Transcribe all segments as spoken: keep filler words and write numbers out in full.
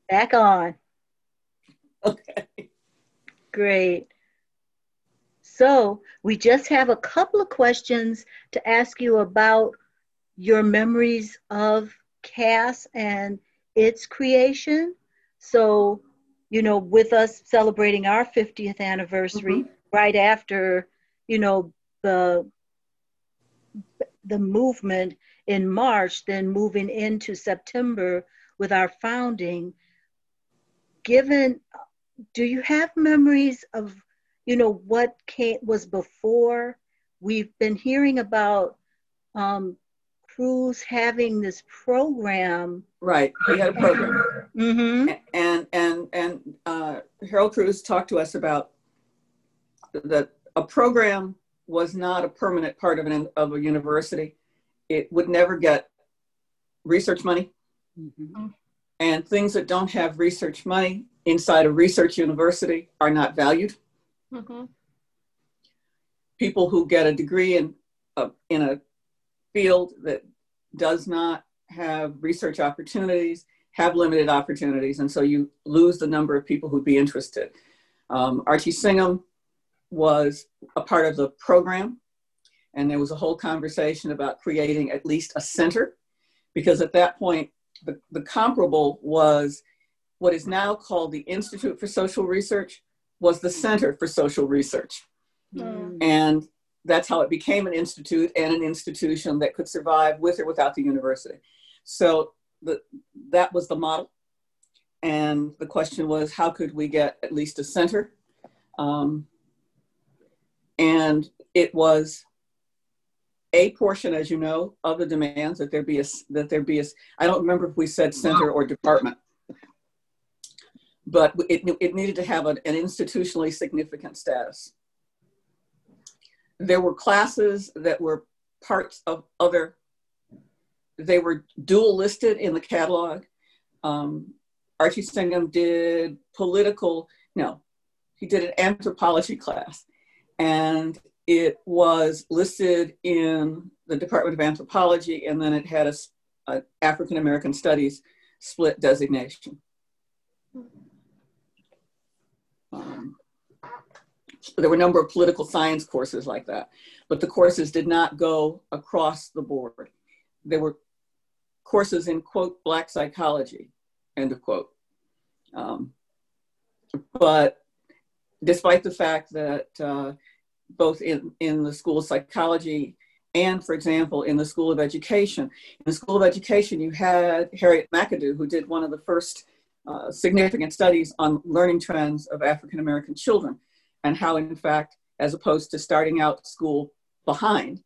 Back on. Okay. Great. So we just have a couple of questions to ask you about your memories of Cass and its creation. So, you know, with us celebrating our fiftieth anniversary Mm-hmm. right after, you know, the the movement in March, then moving into September with our founding, given, do you have memories of, you know, what came, was before? We've been hearing about um, Cruz having this program. Right. He had a program. Mm-hmm. And and and uh, Harold Cruz talked to us about that a program was not a permanent part of an of a university. It would never get research money, Mm-hmm. and things that don't have research money inside a research university are not valued. Mm-hmm. People who get a degree in uh, in a field that does not have research opportunities have limited opportunities, and so you lose the number of people who'd be interested. Um, Archie Singham was a part of the program, and there was a whole conversation about creating at least a center, because at that point, the, the comparable was what is now called the Institute for Social Research was the Center for Social Research. Mm-hmm. And that's how it became an institute and an institution that could survive with or without the university. So the, that was the model. And the question was, how could we get at least a center? Um, and it was a portion, as you know, of the demands that there be a, that there be a, I don't remember if we said center or department, but it, it needed to have an, an institutionally significant status. There were classes that were parts of other, they were dual listed in the catalog. Um, Archie Singham did political, no, he did an anthropology class, and it was listed in the Department of Anthropology, and then it had a, a African American Studies split designation. Um, there were a number of political science courses like that, but the courses did not go across the board. There were courses in, quote, Black psychology, end of quote. Um, but despite the fact that uh, both in, in the School of Psychology and, for example, in the School of Education, in the School of Education, you had Harriet McAdoo, who did one of the first uh, significant studies on learning trends of African American children, and how, in fact, as opposed to starting out school behind,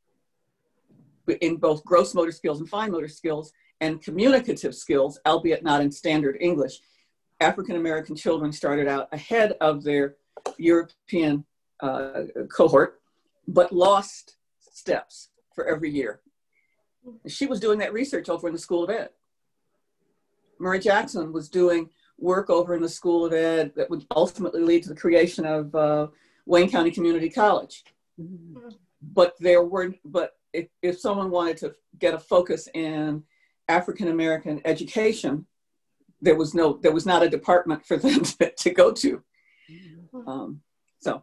in both gross motor skills and fine motor skills and communicative skills, albeit not in standard English, African American children started out ahead of their European uh, cohort, but lost steps for every year. She was doing that research over in the School of Ed. Murray Jackson was doing work over in the School of Ed that would ultimately lead to the creation of uh, Wayne County Community College. Mm-hmm. But there were, but if, if someone wanted to get a focus in African American education, there was no, there was not a department for them to, to go to. Um, so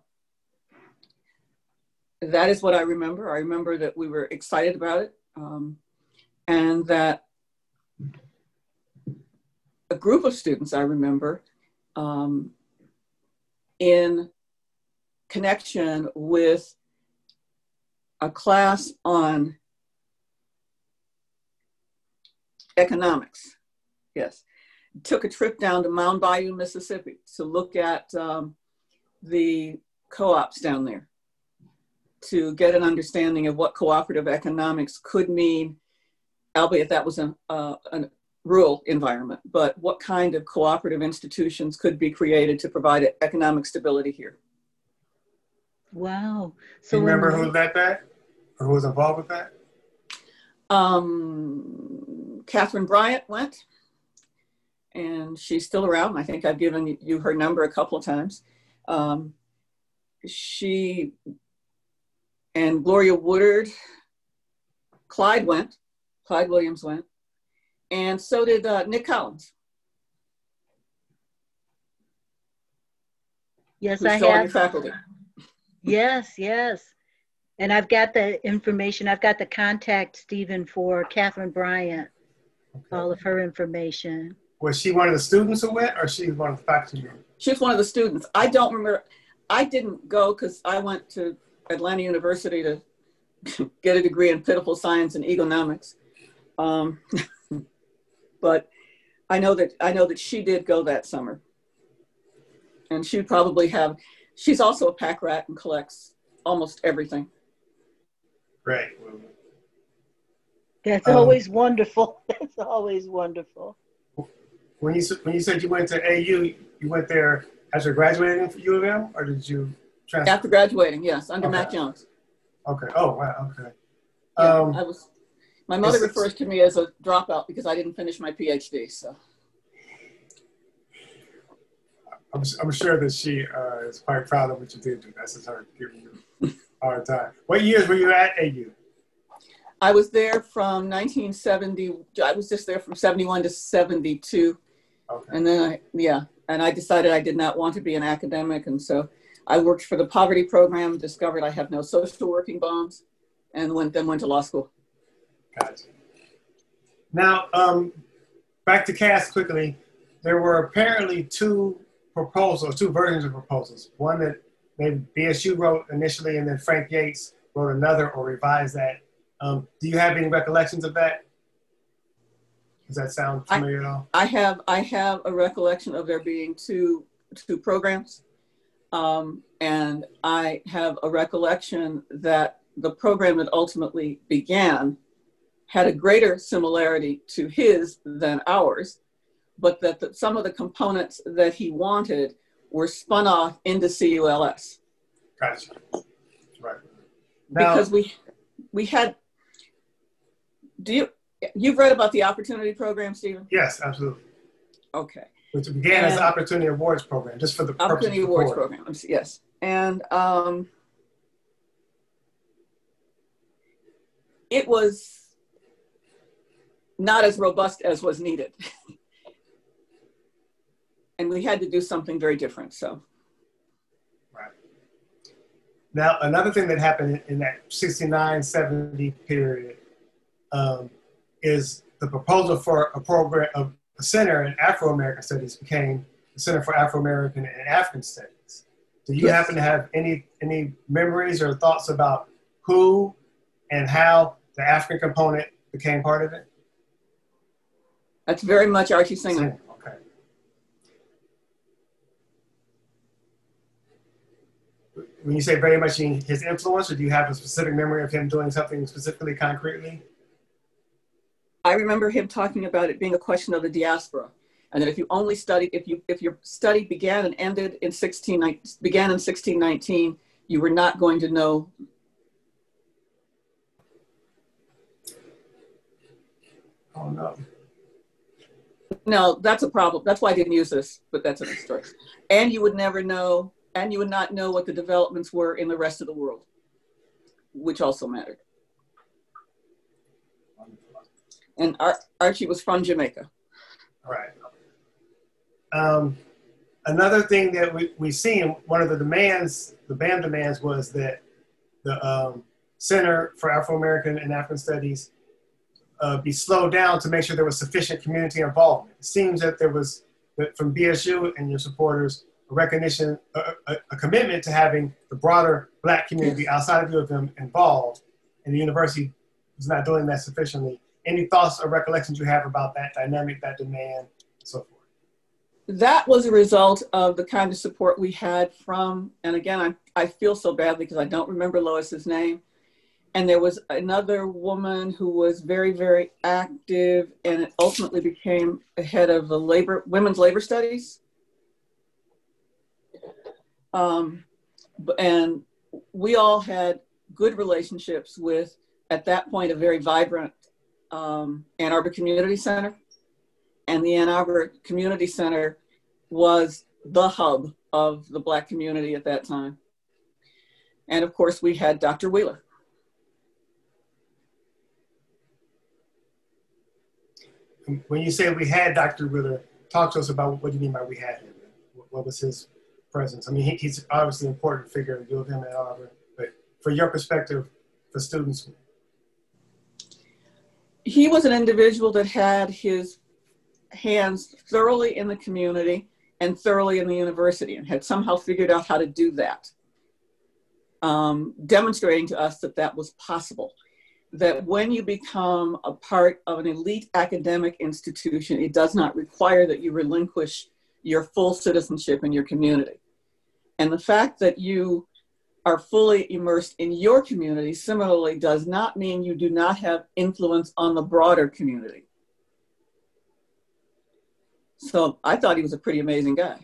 that is what I remember. I remember that we were excited about it, um, and that a group of students, I remember, um, in connection with a class on economics, yes, took a trip down to Mound Bayou, Mississippi to look at um, the co-ops down there, to get an understanding of what cooperative economics could mean, albeit that was an, uh, an rural environment, but what kind of cooperative institutions could be created to provide economic stability here. Wow. So do you remember who led that or who was involved with that? Um, Catherine Bryant went, and she's still around. I think I've given you her number a couple of times. Um, she and Gloria Woodard, Clyde went, Clyde Williams went, and so did uh, Nick Collins. Yes, who's I still on your have. faculty. Yes, yes. And I've got the information. I've got the contact, Stephen, for Catherine Bryant, Okay. all of her information. Was she one of the students who went, or she was one of the faculty members? She was one of the students. I don't remember. I didn't go because I went to Atlanta University to get a degree in political science and economics. Um, but I know that I know that she did go that summer, and she would probably have. She's also a pack rat and collects almost everything. Right. That's Um, always wonderful. That's always wonderful. When you when you said you went to A U, you went there after graduating from U of M, or did you transfer? After graduating, yes, under Okay. Matt Jones. Okay. Oh wow. Okay. Yeah, Um, I was. My mother it's- refers to me as a dropout because I didn't finish my PhD. So I'm, I'm sure that she uh, is quite proud of what you did do. That's just her giving you a hard time. What years were you at A U? I was there from nineteen seventy. I was just there from seventy-one to seventy-two. Okay. And then I, yeah, and I decided I did not want to be an academic. And so I worked for the poverty program, discovered I have no social working bonds, and went, then went to law school. Gotcha. Now, um, back to Cass quickly. There were apparently two proposals, two versions of proposals. One that maybe B S U wrote initially, and then Frank Yates wrote another or revised that. Um, do you have any recollections of that? Does that sound familiar I, at all? I have I have a recollection of there being two two programs, um, and I have a recollection that the program that ultimately began had a greater similarity to his than ours, but that the, some of the components that he wanted were spun off into C U L S. Gotcha. Right. Now, Because we we had. Do you? You've read about the Opportunity Program, Stephen? yes, absolutely. Okay. Which began And as the Opportunity Awards Program, just for the purpose Opportunity of Awards recording. Program, yes. And um, it was not as robust as was needed. And we had to do something very different, so. Right. Now, another thing that happened in that sixty-nine seventy period um, is the proposal for a program of a center in Afro-American Studies became the Center for Afro-American and African Studies. Do you Yes. happen to have any any memories or thoughts about who and how the African component became part of it? That's very much Archie Singer. Okay. When you say very much in his influence, or do you have a specific memory of him doing something specifically concretely? I remember him talking about it being a question of the diaspora, and that if you only studied, if you if your study began and ended in sixteen began in sixteen nineteen, you were not going to know. Oh no. No, that's a problem. That's why I didn't use this, but that's another story. And you would never know, and you would not know what the developments were in the rest of the world, which also mattered. And Ar Archie was from Jamaica. All right. Um, another thing that we, we seen, one of the demands, the B A M demands was that the um, Center for Afro-American and African Studies uh, be slowed down to make sure there was sufficient community involvement. It seems that there was, that from B S U and your supporters, a recognition, a, a, a commitment to having the broader Black community outside of U of M involved, and the university was not doing that sufficiently. Any thoughts or recollections you have about that dynamic, that demand, and so forth? That was a result of the kind of support we had from, and again, I, I feel so badly because I don't remember Lois's name. And there was another woman who was very, very active, and it ultimately became a head of the labor, women's labor studies. Um, and we all had good relationships with, at that point, a very vibrant um, Ann Arbor Community Center. And the Ann Arbor Community Center was the hub of the Black community at that time. And of course, we had Doctor Wheeler. When you say we had Doctor Wheeler, talk to us about what do you mean by we had him? What was his presence? I mean, he, he's obviously an important figure, and you have him at Auburn, but for your perspective, for students. He was an individual that had his hands thoroughly in the community and thoroughly in the university, and had somehow figured out how to do that, um, demonstrating to us that that was possible. That when you become a part of an elite academic institution, it does not require that you relinquish your full citizenship in your community. And the fact that you are fully immersed in your community similarly does not mean you do not have influence on the broader community. So I thought he was a pretty amazing guy.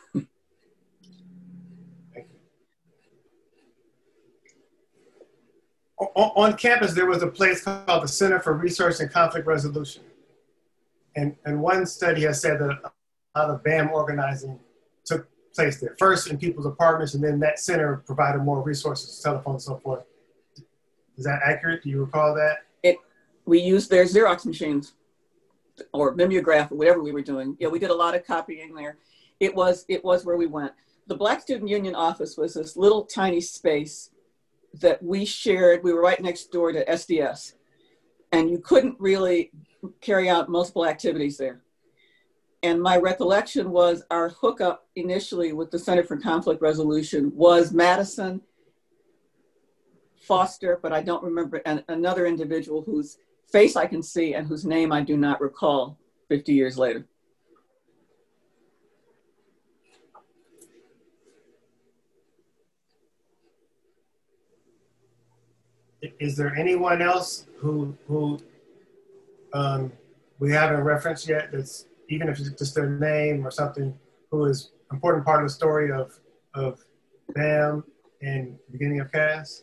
On campus, there was a place called the Center for Research and Conflict Resolution. And, and one study has said that a lot of B A M organizing took place there. First in people's apartments, and then that center provided more resources, telephone and so forth. Is that accurate? Do you recall that? It, we used their Xerox machines or mimeograph or whatever we were doing. Yeah, we did a lot of copying there. It was, it was where we went. The Black Student Union office was this little tiny space that we shared. We were right next door to S D S, and you couldn't really carry out multiple activities there. And my recollection was our hookup initially with the Center for Conflict Resolution was Madison, Foster, but I don't remember, and another individual whose face I can see and whose name I do not recall fifty years later. Is there anyone else who who um, we haven't referenced yet, that's, even if it's just their name or something, who is an important part of the story of, of B A M and beginning of C A S?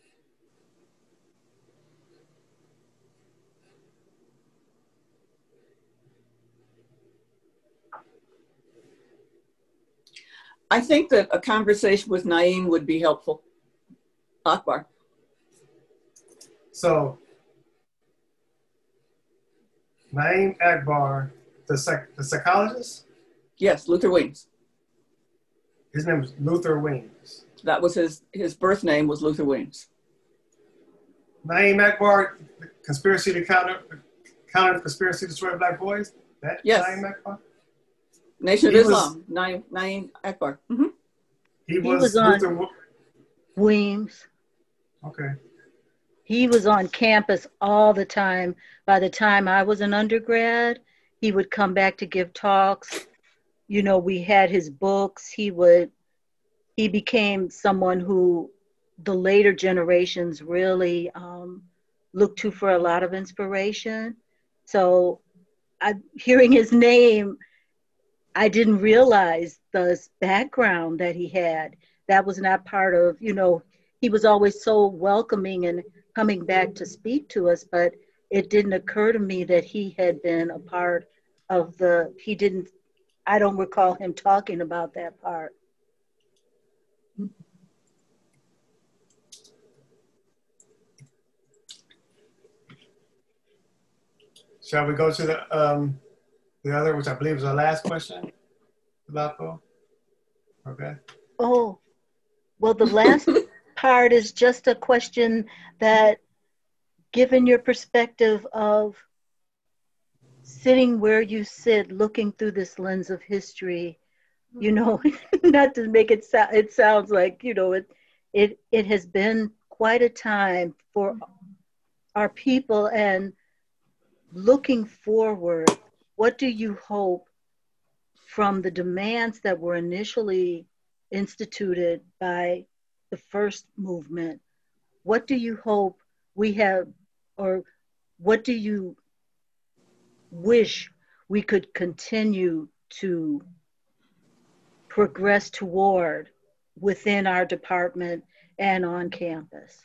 I think that a conversation with Naeem would be helpful. Akbar. So, Naeem Akbar, the, psych, the psychologist? Yes, Luther Weems. His name was Luther Weems. That was his, his birth name was Luther Weems. Naeem Akbar, conspiracy to counter, counter conspiracy to destroy Black boys? That yes. Naeem Akbar? Nation of he Islam, was, Naeem, Naeem Akbar. Mm-hmm. He was, he was Luther on Weems. Okay. He was on campus all the time. By the time I was an undergrad, he would come back to give talks. You know, we had his books. He would, he became someone who the later generations really um, looked to for a lot of inspiration. So I, hearing his name, I didn't realize the background that he had. That was not part of, you know, he was always so welcoming and coming back to speak to us, but it didn't occur to me that he had been a part of the, he didn't, I don't recall him talking about that part. Shall we go to the um, the other, which I believe is our last question, Lapo? Okay. Oh, well, the last part is just a question that, given your perspective of sitting where you sit, looking through this lens of history, you know, not to make it sound, it sounds like, you know, it, it, it has been quite a time for our people, and looking forward, what do you hope from the demands that were initially instituted by the first movement? What do you hope we have, or what do you wish we could continue to progress toward within our department and on campus?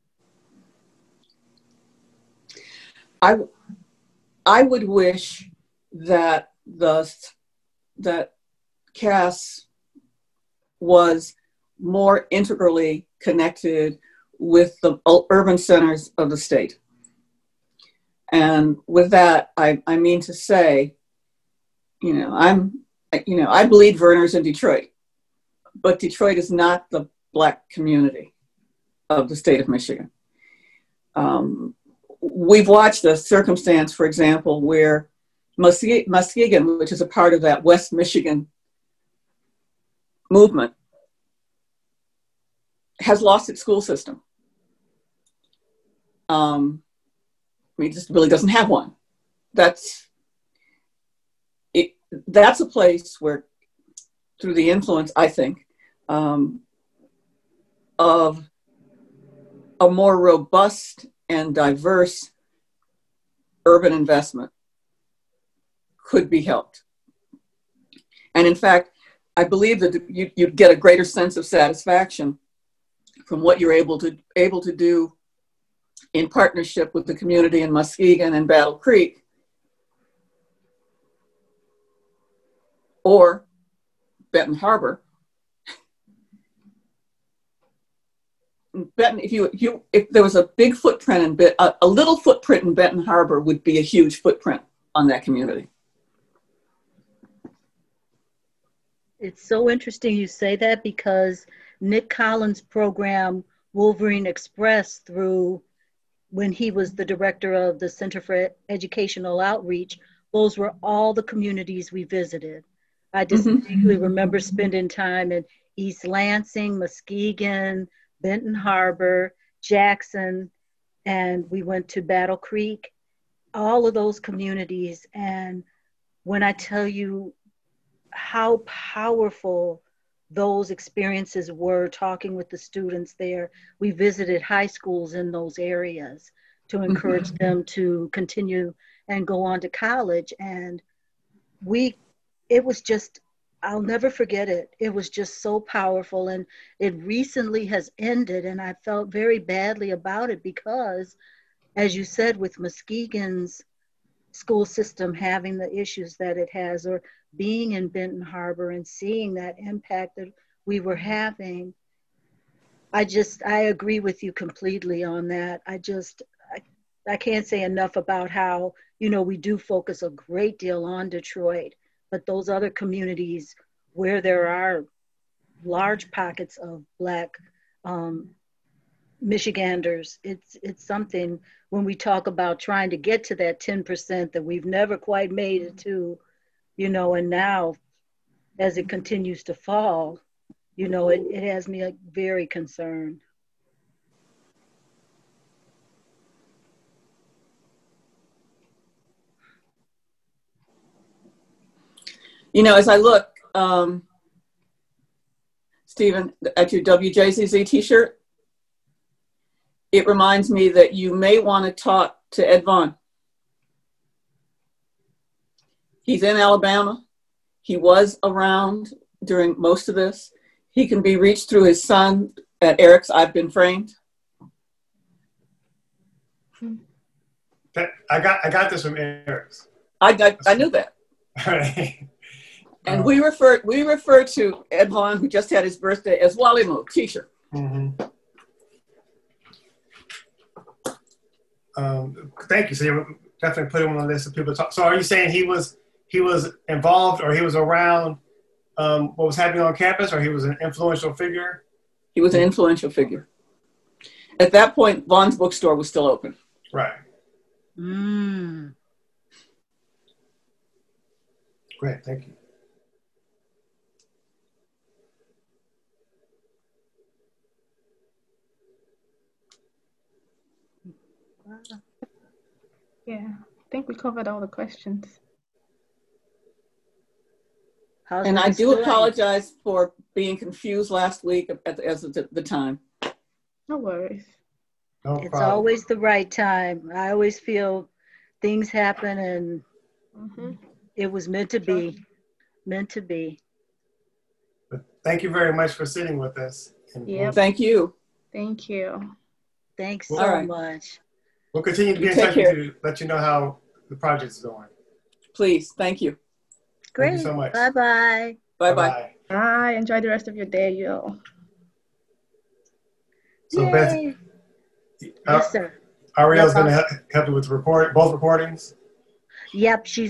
I, I would wish that the that C A S was more integrally connected with the urban centers of the state. And with that, I, I mean to say, you know, I'm, you know, I bleed Verner's in Detroit. but Detroit is not the Black community of the state of Michigan. Um, we've watched a circumstance, for example, where Muskegon, Muskegon, which is a part of that West Michigan movement, has lost its school system. Um, I mean, it just really doesn't have one. That's it. That's a place where, through the influence, I think, um, of a more robust and diverse urban investment could be helped. And in fact, I believe that you, you'd get a greater sense of satisfaction from what you're able to, able to do in partnership with the community in Muskegon and Battle Creek, or Benton Harbor. Benton, if you, if you, if there was a big footprint in Benton, a, a little footprint in Benton Harbor would be a huge footprint on that community. It's so interesting you say that, because Nick Collins' program, Wolverine Express, through when he was the director of the Center for Educational Outreach, those were all the communities we visited. I distinctly mm-hmm. remember spending time in East Lansing, Muskegon, Benton Harbor, Jackson, and we went to Battle Creek, all of those communities. And when I tell you how powerful those experiences were, talking with the students there, we visited high schools in those areas to encourage mm-hmm. them to continue and go on to college. And we, it was just, I'll never forget it. It was just so powerful. And it recently has ended, and I felt very badly about it because, as you said, with Muskegon's school system having the issues that it has, or being in Benton Harbor and seeing that impact that we were having, I just, I agree with you completely on that. I just, I, I can't say enough about how, you know, we do focus a great deal on Detroit, but those other communities where there are large pockets of Black um, Michiganders, it's, it's something when we talk about trying to get to that ten percent that we've never quite made it to, you know, and now as it continues to fall, you know, it, it has me like very concerned. You know, as I look, um, Stephen, at your W J Z Z t-shirt, it reminds me that you may want to talk to Ed Vaughn. He's in Alabama. He was around during most of this. He can be reached through his son at Eric's I've Been Framed. I got I got this from Eric's. I got, I knew that. Right. And um, we refer we refer to Ed Vaughn, who just had his birthday, as Wally Moo t-shirt. Mm-hmm. Um, thank you. So you definitely put him on the list of people to talk. So are you saying he was he was involved, or he was around um, what was happening on campus, or he was an influential figure? He was an influential figure. At that point, Vaughn's bookstore was still open. Right. Mm. Great, thank you. Yeah, I think we covered all the questions. How's and I do doing? apologize for being confused last week at the, as the, the time. No worries. No it's problem. always the right time. I always feel things happen and mm-hmm. it was meant to be, meant to be. But thank you very much for sitting with us. Yeah. Thank you. Thank you. Thanks so right. much. We'll continue to be you in take touch care. with you, let you know how the project's going. Please, thank you. Great. Thank you so much. Bye-bye. Bye-bye. Bye. Enjoy the rest of your day, yo. So Yay. Beth, yes, sir. Ariel's Yep, going to help you with the record, both recordings? Yep, she's